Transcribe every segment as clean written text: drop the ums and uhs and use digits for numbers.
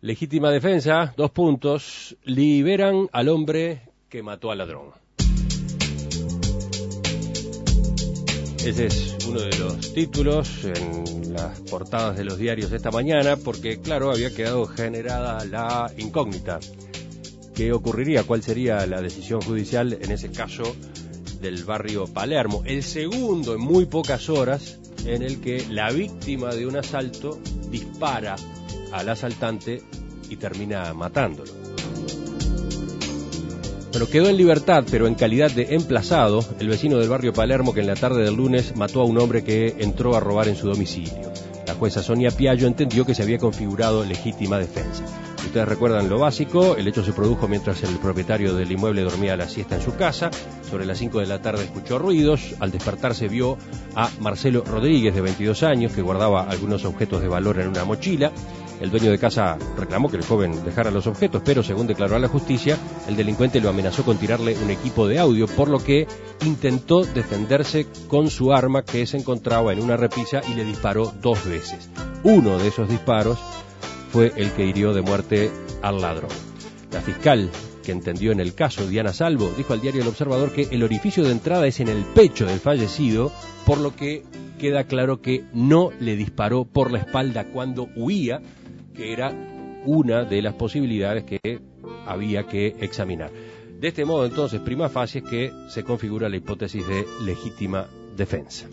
Legítima defensa, 2 puntos, liberan al hombre que mató al ladrón. Ese es uno de los títulos en las portadas de los diarios esta mañana, porque claro, había quedado generada la incógnita. ¿Qué ocurriría? ¿Cuál sería la decisión judicial en ese caso del barrio Palermo? El segundo en muy pocas horas en el que la víctima de un asalto dispara al asaltante y termina matándolo. Bueno, quedó en libertad, pero en calidad de emplazado, el vecino del barrio Palermo que en la tarde del lunes mató a un hombre que entró a robar en su domicilio. La jueza Sonia Piaggio entendió que se había configurado legítima defensa. Ustedes recuerdan lo básico, el hecho se produjo mientras el propietario del inmueble dormía la siesta en su casa. Sobre las 5 de la tarde escuchó ruidos, al despertarse vio a Marcelo Rodríguez, de 22 años, que guardaba algunos objetos de valor en una mochila. El dueño de casa reclamó que el joven dejara los objetos, pero según declaró a la justicia, el delincuente lo amenazó con tirarle un equipo de audio, por lo que intentó defenderse con su arma que se encontraba en una repisa y le disparó 2 veces. Uno de esos disparos fue el que hirió de muerte al ladrón. La fiscal que entendió en el caso, Diana Salvo, dijo al diario El Observador que el orificio de entrada es en el pecho del fallecido, por lo que queda claro que no le disparó por la espalda cuando huía, que era una de las posibilidades que había que examinar. De este modo, entonces, prima facie es que se configura la hipótesis de legítima defensa.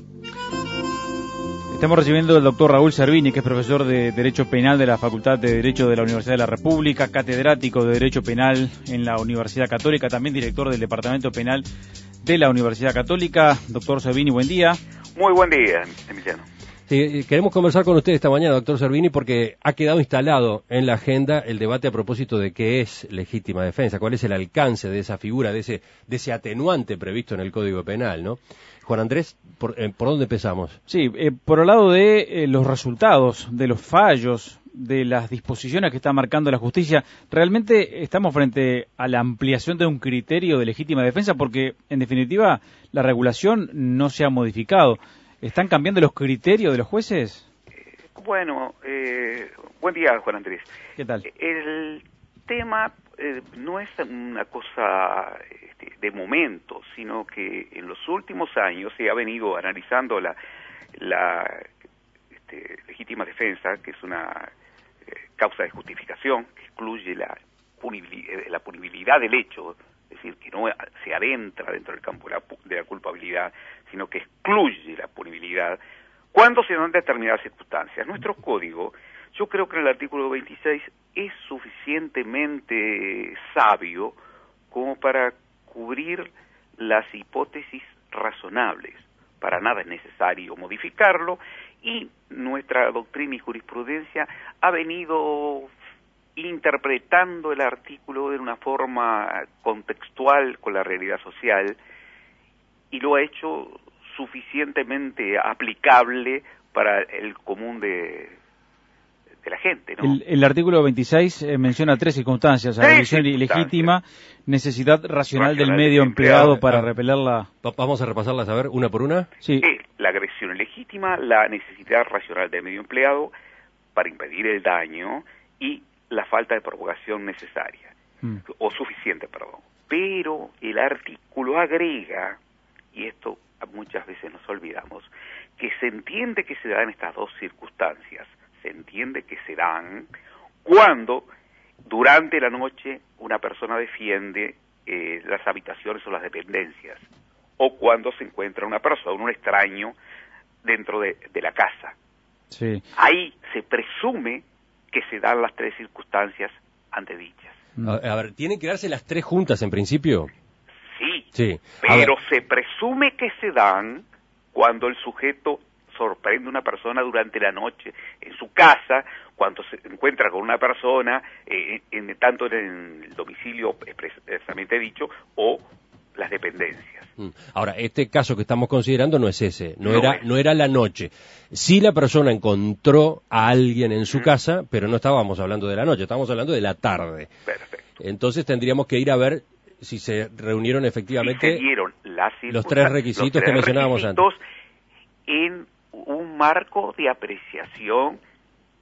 Estamos recibiendo al doctor Raúl Servini, que es profesor de Derecho Penal de la Facultad de Derecho de la Universidad de la República, catedrático de Derecho Penal en la Universidad Católica, también director del Departamento Penal de la Universidad Católica. Doctor Servini, buen día. Muy buen día, Emiliano. Sí, queremos conversar con usted esta mañana, doctor Servini, porque ha quedado instalado en la agenda el debate a propósito de qué es legítima defensa, cuál es el alcance de esa figura, de ese atenuante previsto en el Código Penal, ¿no? Juan Andrés, ¿por dónde empezamos? Sí, por el lado de los resultados, de los fallos, de las disposiciones que está marcando la justicia, ¿realmente estamos frente a la ampliación de un criterio de legítima defensa? Porque, en definitiva, la regulación no se ha modificado. ¿Están cambiando los criterios de los jueces? Bueno, buen día, Juan Andrés. ¿Qué tal? El tema no es una cosa de momento, sino que en los últimos años se ha venido analizando la legítima defensa, que es una causa de justificación que excluye la punibilidad del hecho, es decir, que no se adentra dentro del campo de la culpabilidad, sino que excluye la punibilidad cuando se dan determinadas circunstancias. Nuestro código, yo creo que en el artículo 26 es suficientemente sabio como para cubrir las hipótesis razonables. Para nada es necesario modificarlo, y nuestra doctrina y jurisprudencia ha venido interpretando el artículo de una forma contextual con la realidad social, y lo ha hecho suficientemente aplicable para el común de la gente, ¿no? El artículo 26 menciona 3 circunstancias: agresión ilegítima, necesidad racional del medio empleado para repelerla. Vamos a repasarlas, a ver, una por una. Sí. La agresión ilegítima, la necesidad racional del medio empleado para impedir el daño y la falta de provocación necesaria, o suficiente, perdón. Pero el artículo agrega, y esto muchas veces nos olvidamos, que se entiende que se dan estas dos circunstancias. Se entiende que se dan cuando durante la noche una persona defiende las habitaciones o las dependencias, o cuando se encuentra una persona, un extraño, dentro de la casa. Sí. Ahí se presume que se dan las 3 circunstancias antedichas. A ver, ¿tienen que darse las 3 juntas en principio? Sí. Pero se presume que se dan cuando el sujeto sorprende a una persona durante la noche en su casa, cuando se encuentra con una persona, tanto en el domicilio expresamente dicho, o las dependencias. Ahora, este caso que estamos considerando no es ese, no era la noche. Sí, la persona encontró a alguien en su casa, pero no estábamos hablando de la noche, estábamos hablando de la tarde. Perfecto. Entonces tendríamos que ir a ver si se reunieron efectivamente los 3 requisitos que mencionábamos antes. En un marco de apreciación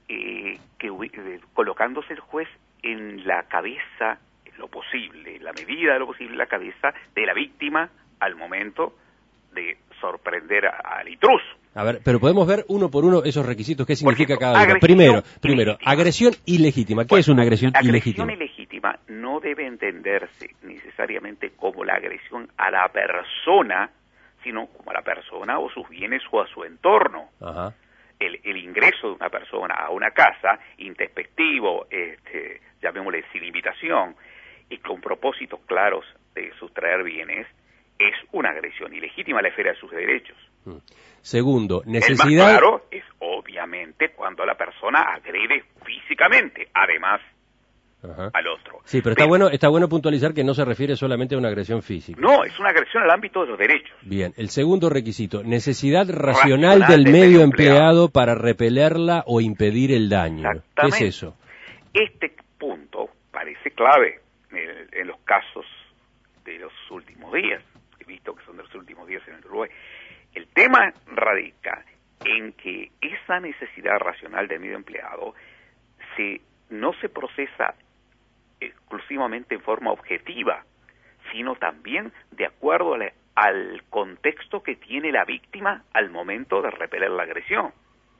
colocándose el juez en la cabeza, en lo posible, en la medida de lo posible, la cabeza de la víctima al momento de sorprender al intruso. A ver, pero podemos ver uno por uno esos requisitos, ¿qué significa ejemplo, cada uno? Primero, ilegítima. agresión ilegítima. ¿Qué es una agresión ilegítima? Agresión ilegítima no debe entenderse necesariamente como la agresión a la persona, sino como a la persona o sus bienes o a su entorno. Ajá. El ingreso de una persona a una casa, intempestivo, llamémosle sin invitación, y con propósitos claros de sustraer bienes, es una agresión ilegítima a la esfera de sus derechos. Segundo, El necesidad... más claro es obviamente cuando la persona agrede físicamente, además, Ajá. al otro. Sí, pero está bueno puntualizar que no se refiere solamente a una agresión física. No, es una agresión al ámbito de los derechos. Bien, el segundo requisito, necesidad racional del medio empleado para repelerla o impedir el daño. ¿Qué es eso? Este punto parece clave en los casos de los últimos días. He visto que son de los últimos días en el Uruguay. El tema radica en que esa necesidad racional del medio empleado no se procesa exclusivamente en forma objetiva, sino también de acuerdo al contexto que tiene la víctima al momento de repeler la agresión.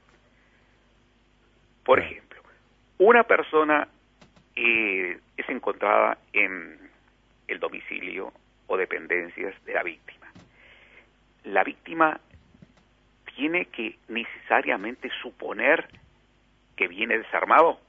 Por ejemplo, una persona es encontrada en el domicilio o dependencias de la víctima. La víctima tiene que necesariamente suponer que viene desarmado.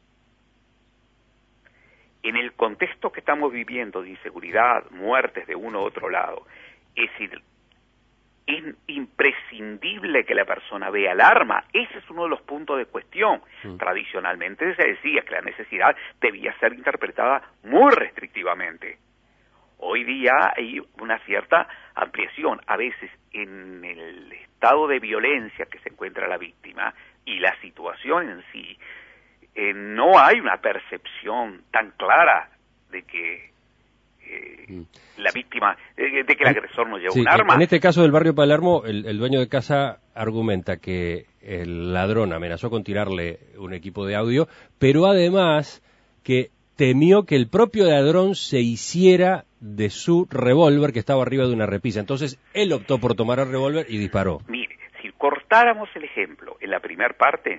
En el contexto que estamos viviendo de inseguridad, muertes de uno u otro lado, es decir, es imprescindible que la persona vea el arma. Ese es uno de los puntos de cuestión. Tradicionalmente se decía que la necesidad debía ser interpretada muy restrictivamente. Hoy día hay una cierta ampliación. A veces en el estado de violencia que se encuentra la víctima y la situación en sí, no hay una percepción tan clara de que la víctima, de que el agresor no lleva un arma. En este caso del barrio Palermo, el dueño de casa argumenta que el ladrón amenazó con tirarle un equipo de audio, pero además que temió que el propio ladrón se hiciera de su revólver que estaba arriba de una repisa. Entonces él optó por tomar el revólver y disparó. Mire, si cortáramos el ejemplo en la primera parte,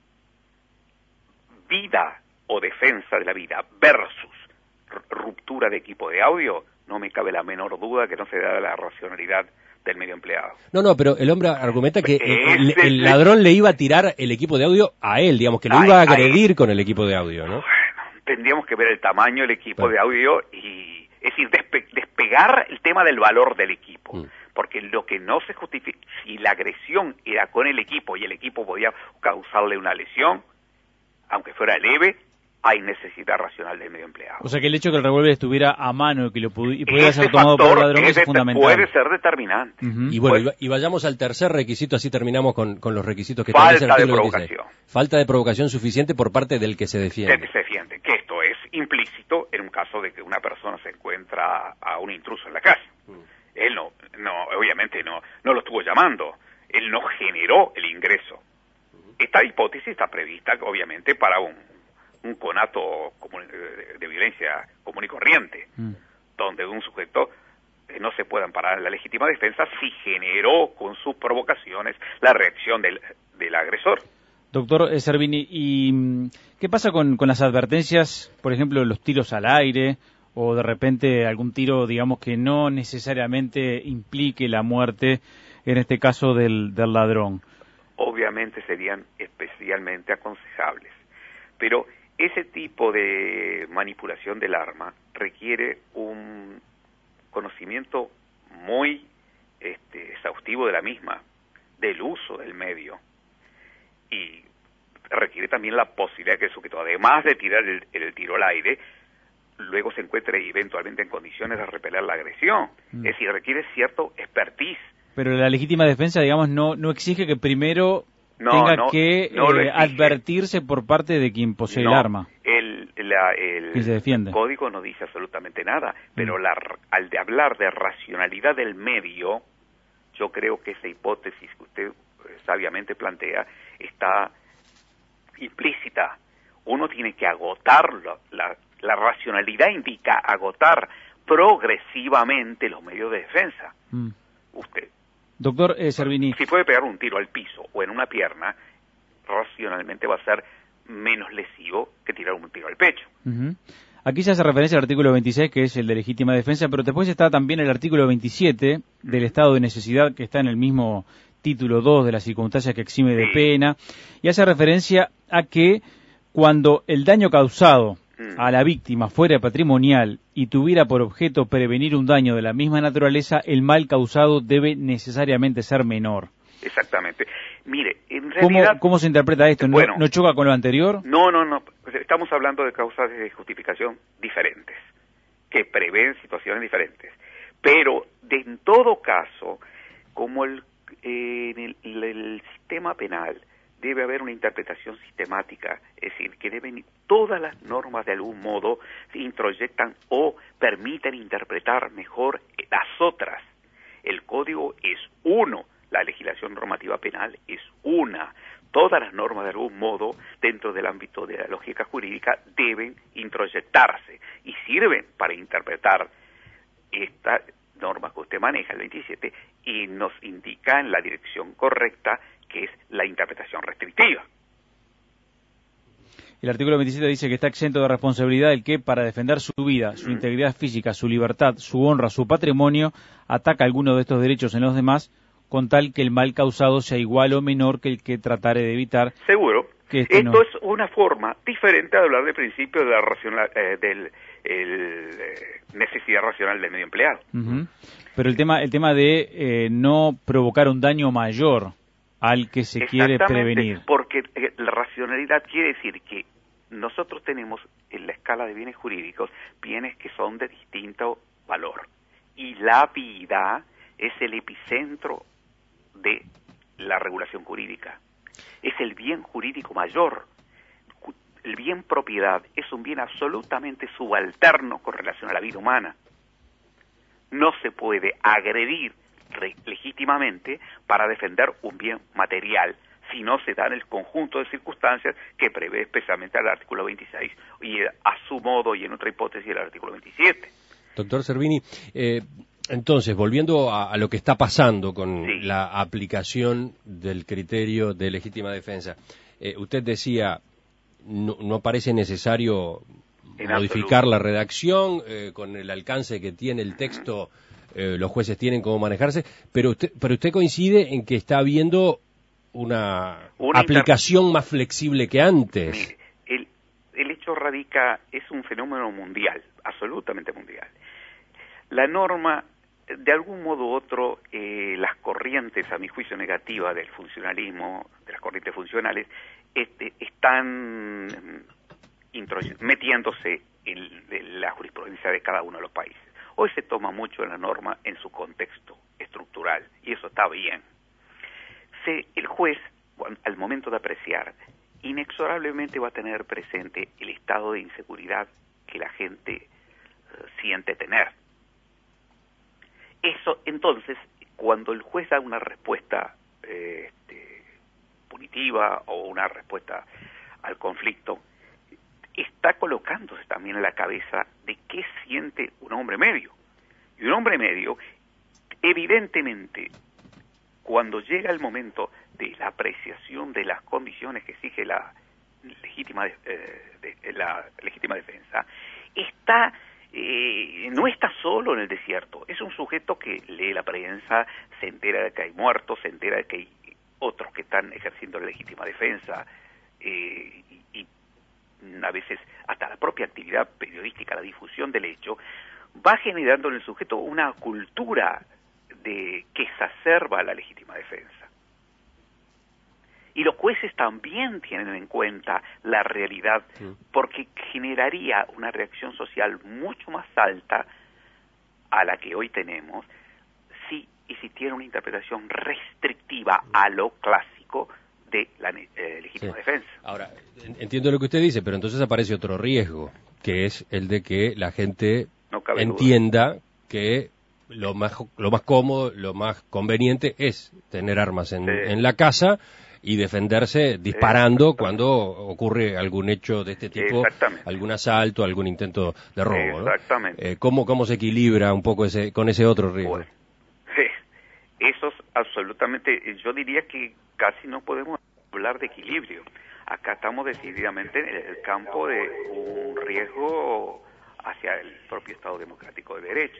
vida o defensa de la vida versus ruptura de equipo de audio, no me cabe la menor duda que no se da la racionalidad del medio empleado. No, pero el hombre argumenta que el ladrón le iba a tirar el equipo de audio a él, digamos, que lo iba a agredir con el equipo de audio, ¿no? Bueno, tendríamos que ver el tamaño del equipo de audio y, es decir, despegar el tema del valor del equipo. Porque lo que no se justifica, si la agresión era con el equipo y el equipo podía causarle una lesión, aunque fuera leve, hay necesidad racional del medio empleado. O sea que el hecho de que el revólver estuviera a mano y que pudiera ser tomado por el ladrón es fundamental. Puede ser determinante. Y bueno, y vayamos al tercer requisito, así terminamos con los requisitos que establece el artículo 26. Falta de provocación suficiente por parte del que se defiende. Del que se defiende, que esto es implícito en un caso de que una persona se encuentra a un intruso en la casa. Él obviamente no lo estuvo llamando, él no generó el ingreso. Esta hipótesis está prevista, obviamente, para un conato de violencia común y corriente, donde un sujeto no se puede amparar en la legítima defensa si generó con sus provocaciones la reacción del agresor. Doctor Servini, ¿y qué pasa con las advertencias, por ejemplo, los tiros al aire o de repente algún tiro, digamos, que no necesariamente implique la muerte, en este caso del ladrón? Obviamente serían especialmente aconsejables, pero ese tipo de manipulación del arma requiere un conocimiento muy exhaustivo de la misma, del uso del medio, y requiere también la posibilidad de que el sujeto, además de tirar el tiro al aire, luego se encuentre eventualmente en condiciones de repeler la agresión. Es decir, requiere cierto expertise. Pero la legítima defensa, digamos, no exige que primero tenga que advertirse por parte de quien posee el arma. El código no dice absolutamente nada, pero al de hablar de racionalidad del medio, yo creo que esa hipótesis que usted sabiamente plantea está implícita. Uno tiene que agotarlo. La racionalidad indica agotar progresivamente los medios de defensa. Usted, doctor Servini, si puede pegar un tiro al piso o en una pierna, racionalmente va a ser menos lesivo que tirar un tiro al pecho. Aquí se hace referencia al artículo 26, que es el de legítima defensa, pero después está también el artículo 27 del estado de necesidad, que está en el mismo título 2 de las circunstancias que exime de pena, y hace referencia a que cuando el daño causado a la víctima fuera patrimonial y tuviera por objeto prevenir un daño de la misma naturaleza, el mal causado debe necesariamente ser menor. Exactamente. Mire, en realidad... ¿Cómo se interpreta esto? ¿No choca con lo anterior? No. Estamos hablando de causas de justificación diferentes, que prevén situaciones diferentes. Pero, en todo caso, como en el sistema penal debe haber una interpretación sistemática, es decir, que todas las normas de algún modo se introyectan o permiten interpretar mejor las otras. El código es uno, la legislación normativa penal es una. Todas las normas de algún modo, dentro del ámbito de la lógica jurídica, deben introyectarse y sirven para interpretar esta norma que usted maneja, el 27, y nos indica en la dirección correcta, que es la interpretación restrictiva. El artículo 27 dice que está exento de responsabilidad el que, para defender su vida, su integridad física, su libertad, su honra, su patrimonio, ataca alguno de estos derechos en los demás, con tal que el mal causado sea igual o menor que el que tratare de evitar. Seguro. Que Esto es una forma diferente de hablar del principio de la necesidad racional del medio empleado. Pero el tema de no provocar un daño mayor al que se quiere prevenir. Porque la racionalidad quiere decir que nosotros tenemos en la escala de bienes jurídicos bienes que son de distinto valor. Y la vida es el epicentro de la regulación jurídica. Es el bien jurídico mayor. El bien propiedad es un bien absolutamente subalterno con relación a la vida humana. No se puede agredir legítimamente para defender un bien material si no se da en el conjunto de circunstancias que prevé especialmente el artículo 26 y a su modo y en otra hipótesis el artículo 27. Doctor Servini, entonces, volviendo a lo que está pasando con la aplicación del criterio de legítima defensa, usted decía, no parece necesario modificar la redacción con el alcance que tiene el texto, los jueces tienen cómo manejarse, pero usted coincide en que está habiendo una aplicación más flexible que antes. Mire, el hecho radica, es un fenómeno mundial, absolutamente mundial. La norma, de algún modo u otro, las corrientes, a mi juicio negativa, del funcionalismo, de las corrientes funcionales, están metiéndose en la jurisprudencia de cada uno de los países. Hoy se toma mucho la norma en su contexto estructural, y eso está bien. El juez, al momento de apreciar, inexorablemente va a tener presente el estado de inseguridad que la gente siente tener. Eso, entonces, cuando el juez da una respuesta punitiva o una respuesta al conflicto, está colocándose también en la cabeza de qué siente un hombre medio. Y un hombre medio, evidentemente, cuando llega el momento de la apreciación de las condiciones que exige la legítima defensa, no está solo en el desierto. Es un sujeto que lee la prensa, se entera de que hay muertos, se entera de que hay otros que están ejerciendo la legítima defensa, y a veces hasta la propia actividad periodística, la difusión del hecho, va generando en el sujeto una cultura que exacerba la legítima defensa. Y los jueces también tienen en cuenta la realidad, porque generaría una reacción social mucho más alta a la que hoy tenemos si existiera una interpretación restrictiva a lo clásico de la legítima defensa. Ahora, entiendo lo que usted dice, pero entonces aparece otro riesgo, que es el de que la gente entienda que lo más cómodo, lo más conveniente es tener armas en la casa, y defenderse disparando cuando ocurre algún hecho de este tipo, algún asalto, algún intento de robo, ¿no? Exactamente. ¿Cómo se equilibra un poco con ese otro riesgo? Bueno, eso es absolutamente, yo diría que casi no podemos hablar de equilibrio. Acá estamos decididamente en el campo de un riesgo hacia el propio Estado democrático de derecho.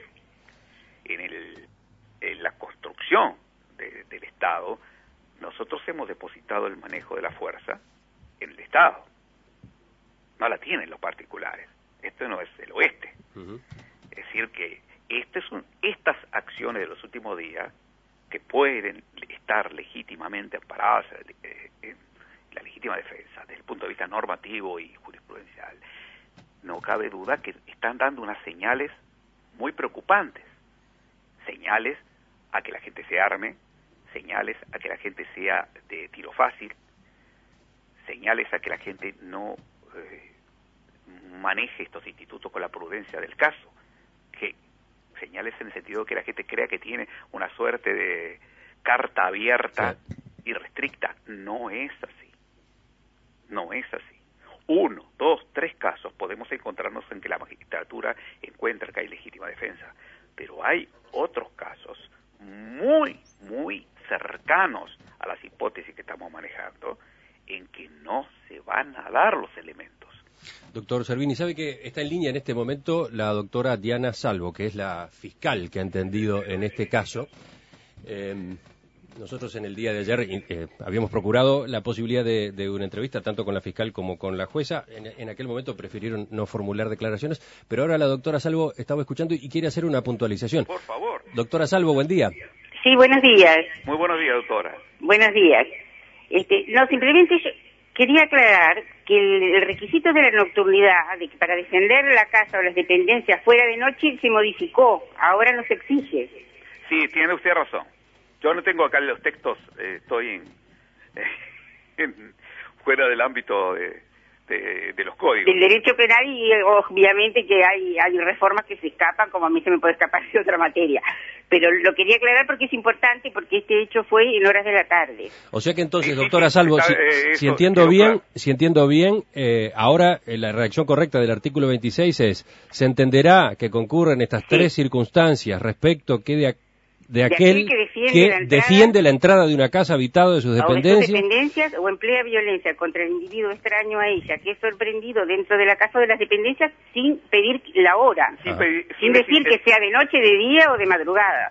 En la construcción del Estado, nosotros hemos depositado el manejo de la fuerza en el Estado. No la tienen los particulares. Esto no es el oeste. Es decir, que estas acciones de los últimos días, que pueden estar legítimamente amparadas en la legítima defensa, desde el punto de vista normativo y jurisprudencial, no cabe duda que están dando unas señales muy preocupantes. Señales a que la gente se arme, señales a que la gente sea de tiro fácil, señales a que la gente no maneje estos institutos con la prudencia del caso, que señales en el sentido de que la gente crea que tiene una suerte de carta abierta y restricta. No es así. No es así. 1, 2, 3 casos podemos encontrarnos en que la magistratura encuentra que hay legítima defensa, pero hay otros casos muy, muy cercanos a las hipótesis que estamos manejando en que no se van a dar los elementos. Doctor Servini, ¿sabe que está en línea en este momento la doctora Diana Salvo, que es la fiscal que ha entendido en este caso? Nosotros en el día de ayer habíamos procurado la posibilidad de una entrevista tanto con la fiscal como con la jueza. En aquel momento prefirieron no formular declaraciones, pero ahora la doctora Salvo estaba escuchando y quiere hacer una puntualización. Por favor. Doctora Salvo, buen día. Sí, buenos días. Muy buenos días, doctora. Buenos días. No, simplemente yo quería aclarar que el requisito de la nocturnidad, de que para defender la casa o las dependencias fuera de noche, se modificó. Ahora no se exige. Sí, tiene usted razón. Yo no tengo acá los textos, estoy fuera del ámbito de los códigos. Del derecho penal y obviamente que hay reformas que se escapan, como a mí se me puede escapar de otra materia. Pero lo quería aclarar porque es importante, porque este hecho fue en horas de la tarde. O sea que entonces, doctora Salvo, si entiendo bien, ahora la redacción correcta del artículo 26 es: se entenderá que concurren estas tres circunstancias respecto que de aquel que defiende la entrada de una casa habitada de sus dependencias o emplea violencia contra el individuo extraño a ella, que es sorprendido dentro de la casa de las dependencias sin pedir la hora, sin decir que sea de noche, de día o de madrugada.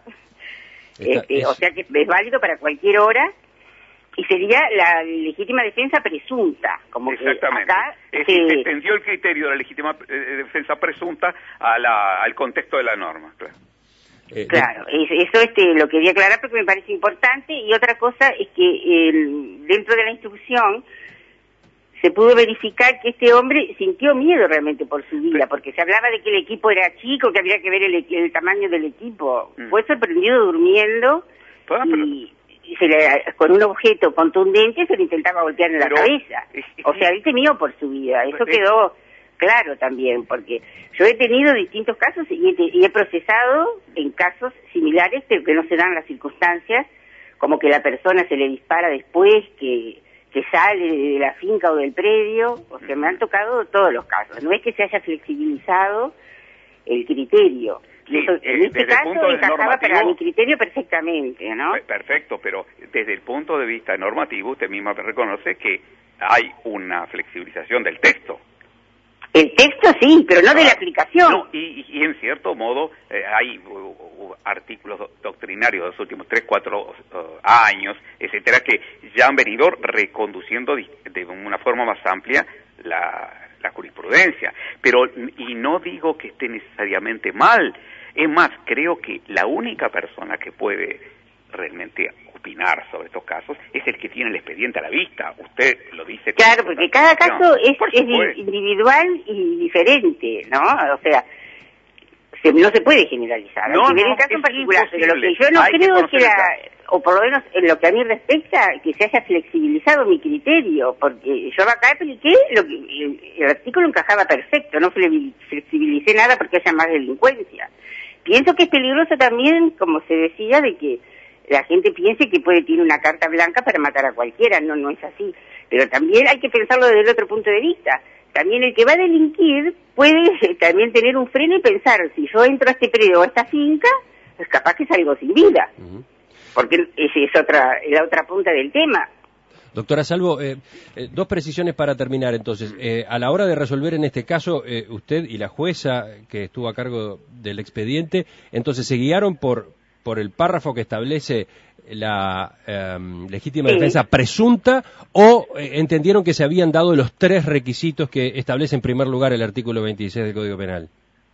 O sea que es válido para cualquier hora y sería la legítima defensa presunta. Como exactamente. Que acá se extendió el criterio de la legítima defensa presunta al contexto de la norma, claro. Claro, eso lo quería aclarar porque me parece importante. Y otra cosa es que dentro de la instrucción se pudo verificar que este hombre sintió miedo realmente por su vida, porque se hablaba de que el equipo era chico, que habría que ver el tamaño del equipo. Fue sorprendido durmiendo y con un objeto contundente se le intentaba golpear en la cabeza. O sea, él temió por su vida. Eso quedó claro también, porque yo he tenido distintos casos y he procesado en casos similares, pero que no se dan las circunstancias, como que la persona se le dispara después, que sale de la finca o del predio. O sea, me han tocado todos los casos. No es que se haya flexibilizado el criterio. Sí, eso, en este caso encajaba para mi criterio perfectamente, ¿no? Perfecto, pero desde el punto de vista normativo, usted misma reconoce que hay una flexibilización del texto. El texto sí, pero no de la aplicación. No, y en cierto modo hay artículos doctrinarios de los últimos 3, 4 años, etcétera, que ya han venido reconduciendo de una forma más amplia la jurisprudencia. Y no digo que esté necesariamente mal. Es más, creo que la única persona que puede realmente opinar sobre estos casos es el que tiene el expediente a la vista. Usted lo dice. Claro, porque cada caso es individual y diferente, ¿no? O sea, no se puede generalizar. No, en el caso en particular, pero lo que yo no creo es que o por lo menos en lo que a mí respecta, que se haya flexibilizado mi criterio, porque yo acá apliqué el artículo encajaba perfecto, no flexibilicé nada porque haya más delincuencia. Pienso que es peligroso también, como se decía, de que la gente piense que tiene una carta blanca para matar a cualquiera. No es así. Pero también hay que pensarlo desde el otro punto de vista. También el que va a delinquir puede también tener un freno y pensar, si yo entro a este predio o a esta finca, pues capaz que salgo sin vida. Porque esa es la otra punta del tema. Doctora Salvo, dos precisiones para terminar entonces. A la hora de resolver en este caso, usted y la jueza que estuvo a cargo del expediente, entonces se guiaron por el párrafo que establece la legítima defensa presunta, o entendieron que se habían dado los 3 requisitos que establece en primer lugar el artículo 26 del Código Penal.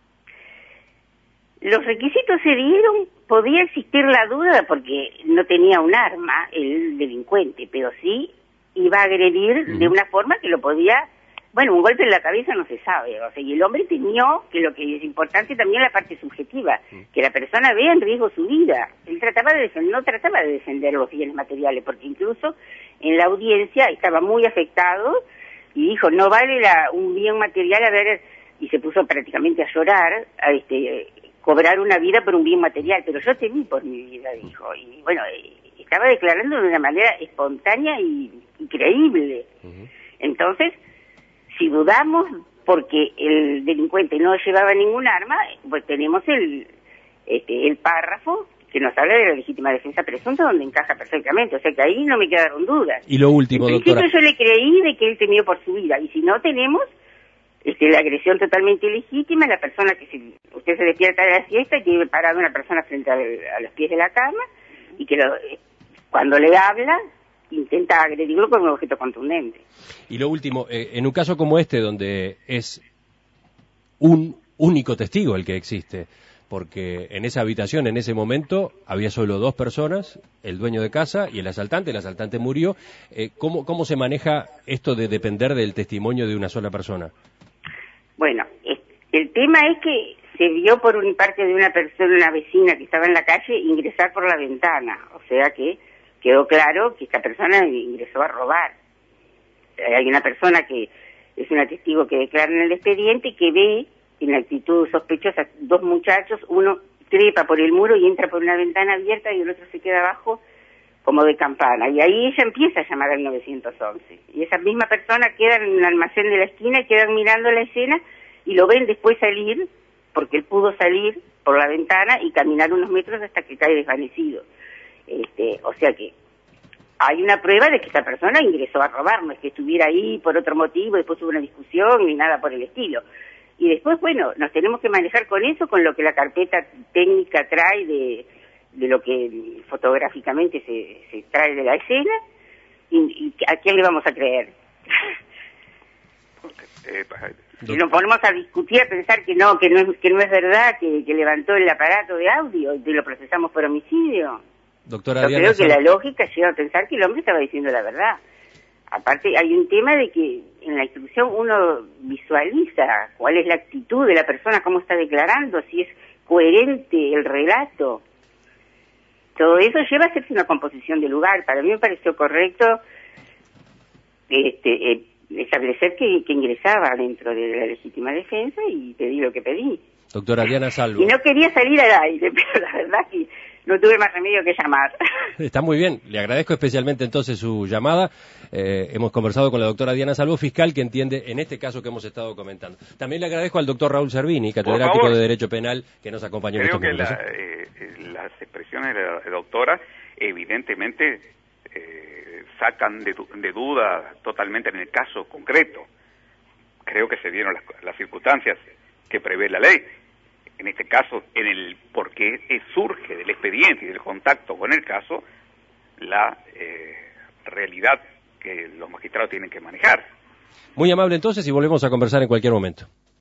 Los requisitos se dieron, podía existir la duda porque no tenía un arma el delincuente, pero sí iba a agredir de una forma que lo podía, bueno, un golpe en la cabeza no se sabe, o sea, y el hombre temió, que lo que es importante también la parte subjetiva, que la persona vea en riesgo su vida. Él no trataba de defender los bienes materiales, porque incluso en la audiencia estaba muy afectado y dijo, no vale un bien material y se puso prácticamente a llorar, cobrar una vida por un bien material, pero yo temí por mi vida, dijo, y bueno, estaba declarando de una manera espontánea y creíble. Entonces, si dudamos porque el delincuente no llevaba ningún arma, pues tenemos el párrafo que nos habla de la legítima defensa presunta, donde encaja perfectamente, o sea que ahí no me quedaron dudas. Y lo último, doctora. Yo le creí de que él temió por su vida, y si no tenemos la agresión totalmente ilegítima, la persona usted se despierta de la siesta y tiene parada una persona frente a los pies de la cama, y que cuando le habla intenta agredirlo con un objeto contundente. Y lo último, en un caso como este, donde es un único testigo el que existe, porque en esa habitación, en ese momento, había solo 2 personas, el dueño de casa y el asaltante murió, ¿cómo se maneja esto de depender del testimonio de una sola persona? Bueno, el tema es que se vio por parte de una persona, una vecina que estaba en la calle, ingresar por la ventana, o sea que quedó claro que esta persona ingresó a robar. Hay una persona que es una testigo que declara en el expediente que ve en actitud sospechosa 2 muchachos, uno trepa por el muro y entra por una ventana abierta y el otro se queda abajo como de campana, y ahí ella empieza a llamar al 911, y esa misma persona queda en un almacén de la esquina, quedan mirando la escena y lo ven después salir, porque él pudo salir por la ventana y caminar unos metros hasta que cae desvanecido. O sea que hay una prueba de que esta persona ingresó a robar, no es que estuviera ahí por otro motivo, después hubo una discusión ni nada por el estilo. Y después, bueno, nos tenemos que manejar con eso, con lo que la carpeta técnica trae de lo que fotográficamente se trae de la escena, y ¿a quién le vamos a creer? Si nos ponemos a discutir, a pensar que no es verdad, que levantó el aparato de audio y lo procesamos por homicidio. Doctora Yo Diana, creo que la lógica lleva a pensar que el hombre estaba diciendo la verdad. Aparte, hay un tema de que en la instrucción uno visualiza cuál es la actitud de la persona, cómo está declarando, si es coherente el relato. Todo eso lleva a hacerse una composición de lugar. Para mí me pareció correcto establecer que ingresaba dentro de la legítima defensa y pedí lo que pedí. Doctora Diana Salvo. Y no quería salir al aire, pero la verdad que no tuve más remedio que llamar. Está muy bien, le agradezco especialmente entonces su llamada. Hemos conversado con la doctora Diana Salvo, fiscal, que entiende en este caso que hemos estado comentando. También le agradezco al doctor Raúl Servini, catedrático de Derecho Penal, que nos acompañó en estos momentos. Creo que las expresiones de la doctora evidentemente sacan de duda totalmente en el caso concreto. Creo que se dieron las circunstancias que prevé la ley. En este caso, porque surge del expediente y del contacto con el caso, la realidad que los magistrados tienen que manejar. Muy amable entonces, y volvemos a conversar en cualquier momento.